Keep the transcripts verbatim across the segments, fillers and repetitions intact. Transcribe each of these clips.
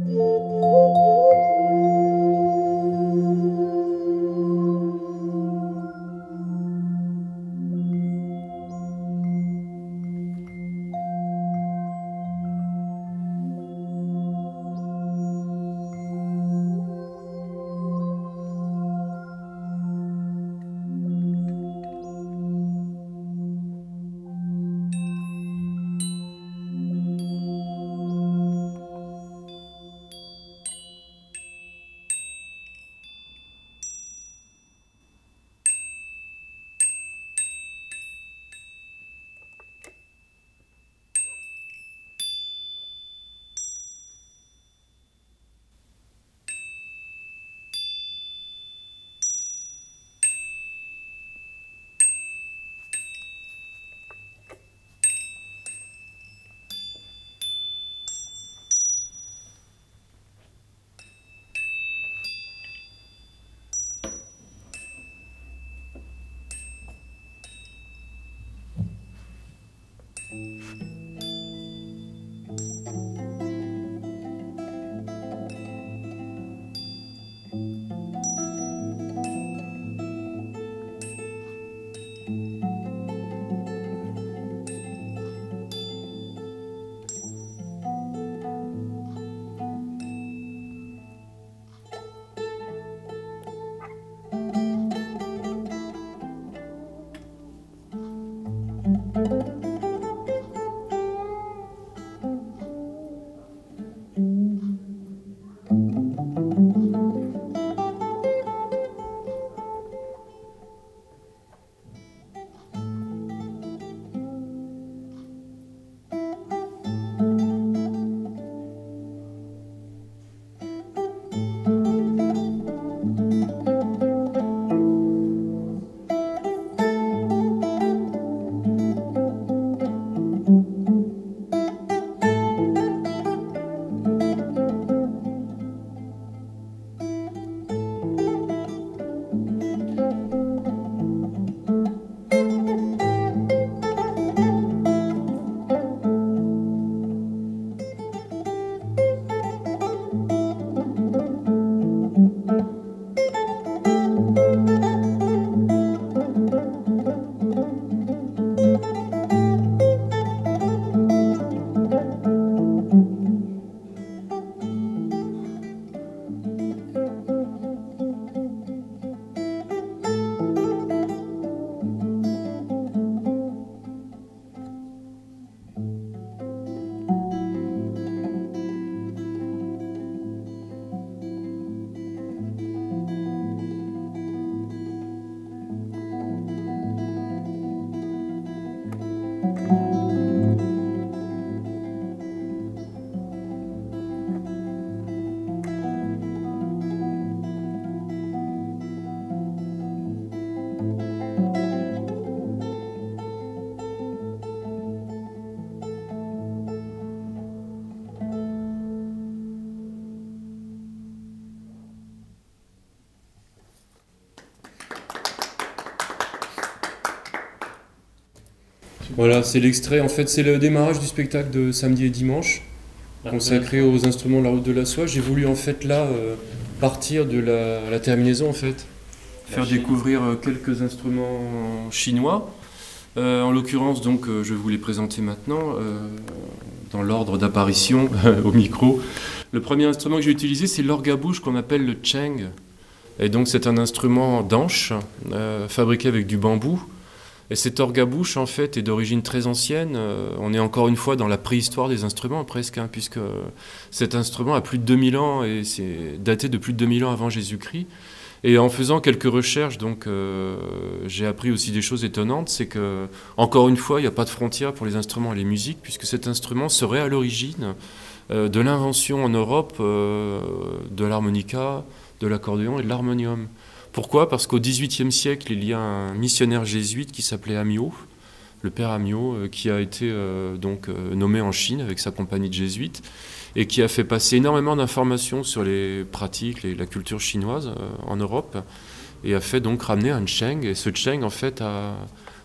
Voilà, c'est l'extrait, en fait c'est le démarrage du spectacle de samedi et dimanche, consacré aux instruments de la route de la soie. J'ai voulu en fait là euh, partir de la, la terminaison en fait, faire découvrir euh, quelques instruments chinois. Euh, en l'occurrence donc euh, je vais vous les présenter maintenant, euh, dans l'ordre d'apparition au micro. Le premier instrument que j'ai utilisé c'est l'orgue à bouche qu'on appelle le cheng. Et donc c'est un instrument d'anche, euh, fabriqué avec du bambou. Et cet orgue à bouche, en fait, est d'origine très ancienne. Euh, on est encore une fois dans la préhistoire des instruments, presque, hein, puisque cet instrument a plus de deux mille ans et c'est daté de plus de deux mille ans avant Jésus-Christ. Et en faisant quelques recherches, donc, euh, j'ai appris aussi des choses étonnantes. C'est que, encore une fois, il n'y a pas de frontière pour les instruments et les musiques, puisque cet instrument serait à l'origine euh, de l'invention en Europe euh, de l'harmonica, de l'accordéon et de l'harmonium. Pourquoi ? Parce qu'au dix-huitième siècle, il y a un missionnaire jésuite qui s'appelait Amyot, le père Amyot, euh, qui a été euh, donc, euh, nommé en Chine avec sa compagnie de jésuites et qui a fait passer énormément d'informations sur les pratiques, les, la culture chinoise euh, en Europe et a fait donc ramener un cheng. Et ce cheng, en fait, a,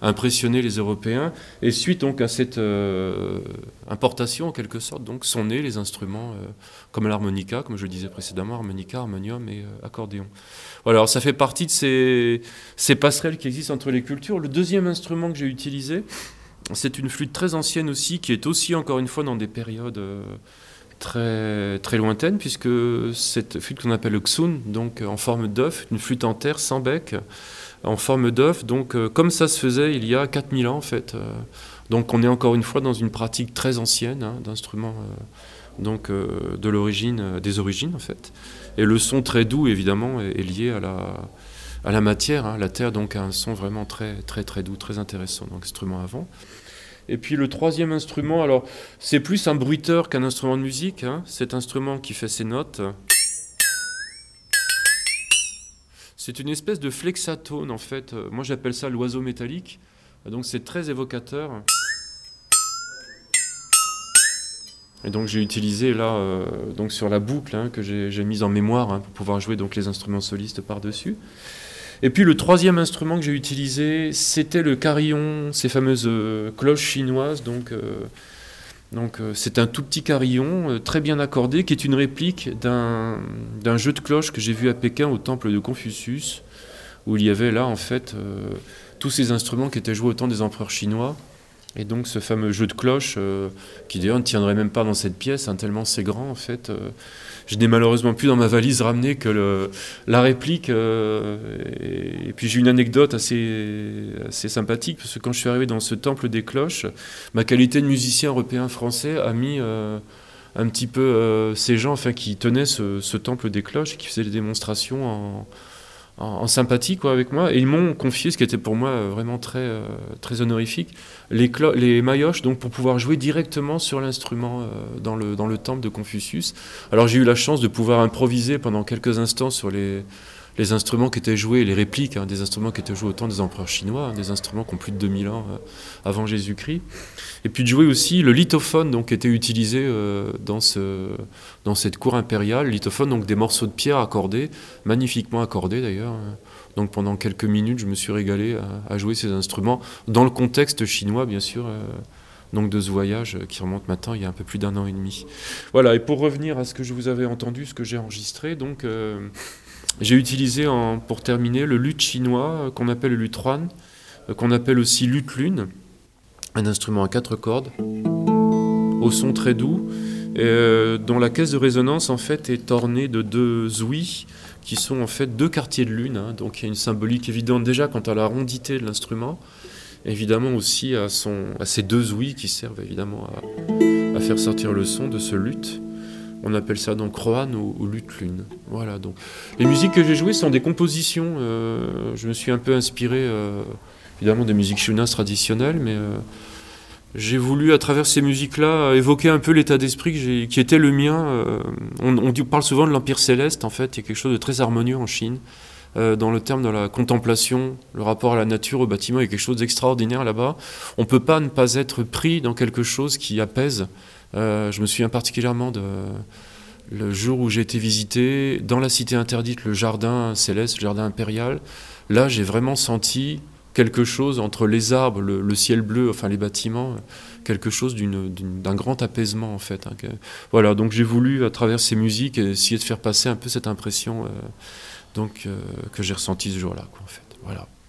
impressionner les Européens. Et suite donc à cette euh, importation, en quelque sorte, donc, sont nés les instruments euh, comme l'harmonica, comme je le disais précédemment, harmonica, harmonium et euh, accordéon. Voilà, alors ça fait partie de ces, ces passerelles qui existent entre les cultures. Le deuxième instrument que j'ai utilisé, c'est une flûte très ancienne aussi, qui est aussi, encore une fois, dans des périodes euh, très, très lointaines, puisque cette flûte qu'on appelle le xun, donc en forme d'œuf, une flûte en terre, sans bec, en forme d'œuf, donc euh, comme ça se faisait il y a quatre mille ans, en fait. Euh, donc on est encore une fois dans une pratique très ancienne, hein, d'instruments euh, donc, euh, de l'origine, euh, des origines, en fait. Et le son très doux, évidemment, est, est lié à la... à la matière, hein. La terre donc a un son vraiment très très très doux, très intéressant, donc instrument avant. Et puis le troisième instrument, alors c'est plus un bruiteur qu'un instrument de musique, hein. Cet instrument qui fait ses notes, c'est une espèce de flexatone en fait, moi j'appelle ça l'oiseau métallique, donc c'est très évocateur. Et donc j'ai utilisé là, euh, donc sur la boucle, hein, que j'ai, j'ai mise en mémoire, hein, pour pouvoir jouer donc les instruments solistes par-dessus. Et puis le troisième instrument que j'ai utilisé, c'était le carillon, ces fameuses euh, cloches chinoises. Donc, euh, donc euh, c'est un tout petit carillon, euh, très bien accordé, qui est une réplique d'un, d'un jeu de cloches que j'ai vu à Pékin au temple de Confucius, où il y avait là en fait euh, tous ces instruments qui étaient joués au temps des empereurs chinois. Et donc ce fameux jeu de cloches, euh, qui d'ailleurs ne tiendrait même pas dans cette pièce, hein, tellement c'est grand en fait. Euh, je n'ai malheureusement plus dans ma valise ramené que le, la réplique. Euh, et, et puis j'ai une anecdote assez, assez sympathique, parce que quand je suis arrivé dans ce temple des cloches, ma qualité de musicien européen français a mis euh, un petit peu euh, ces gens enfin, qui tenaient ce, ce temple des cloches et qui faisaient des démonstrations en... En, en sympathie quoi, avec moi, et ils m'ont confié, ce qui était pour moi vraiment très, euh, très honorifique, les, clo- les maillotches, donc pour pouvoir jouer directement sur l'instrument euh, dans, le, dans le temple de Confucius. Alors j'ai eu la chance de pouvoir improviser pendant quelques instants sur les, les instruments qui étaient joués, les répliques, hein, des instruments qui étaient joués au temps des empereurs chinois, hein, des instruments qui ont plus de deux mille ans euh, avant Jésus-Christ. Et puis de jouer aussi le lithophone, donc, qui était utilisé euh, dans, ce, dans cette cour impériale. Le lithophone, donc des morceaux de pierre accordés, magnifiquement accordés d'ailleurs. Donc pendant quelques minutes, je me suis régalé à, à jouer ces instruments, dans le contexte chinois, bien sûr, euh, donc de ce voyage qui remonte maintenant il y a un peu plus d'un an et demi. Voilà, et pour revenir à ce que je vous avais entendu, ce que j'ai enregistré, donc euh, j'ai utilisé, en, pour terminer, le luth chinois, euh, qu'on appelle le luth Ruan, euh, qu'on appelle aussi luth lune, un instrument à quatre cordes, au son très doux, euh, dont la caisse de résonance en fait est ornée de deux ouïes, qui sont en fait deux quartiers de lune, hein. Donc il y a une symbolique évidente déjà quant à la rondité de l'instrument, évidemment aussi à, son, à ces deux ouïes qui servent évidemment à, à faire sortir le son de ce luth. On appelle ça donc Ruan ou, ou luth lune. Voilà, donc les musiques que j'ai jouées sont des compositions. Euh, je me suis un peu inspiré euh, évidemment des musiques chinoises traditionnelles, mais euh, j'ai voulu à travers ces musiques-là évoquer un peu l'état d'esprit que j'ai, qui était le mien. Euh, on, on dit, parle souvent de l'Empire céleste, en fait, il y a quelque chose de très harmonieux en Chine. Euh, dans le terme de la contemplation, le rapport à la nature, au bâtiment, il y a quelque chose d'extraordinaire là-bas. On ne peut pas ne pas être pris dans quelque chose qui apaise. Euh, je me souviens particulièrement de le jour où j'ai été visiter dans la cité interdite le jardin céleste, le jardin impérial. Là, j'ai vraiment senti quelque chose entre les arbres, le, le ciel bleu, enfin les bâtiments, quelque chose d'une, d'une, d'un grand apaisement en fait. Hein. Voilà, donc j'ai voulu à travers ces musiques essayer de faire passer un peu cette impression euh, donc, euh, que j'ai ressentie ce jour-là, quoi, en fait. Voilà.